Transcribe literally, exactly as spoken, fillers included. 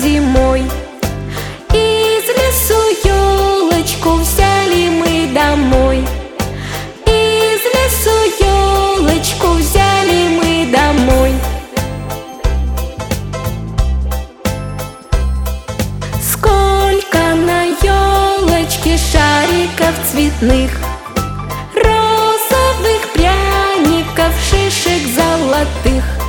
зимой. Из лесу елочку взяли мы домой. Из лесу елочку взяли мы домой. Сколько на елочке шариков цветных, розовых пряников, шишек золотых.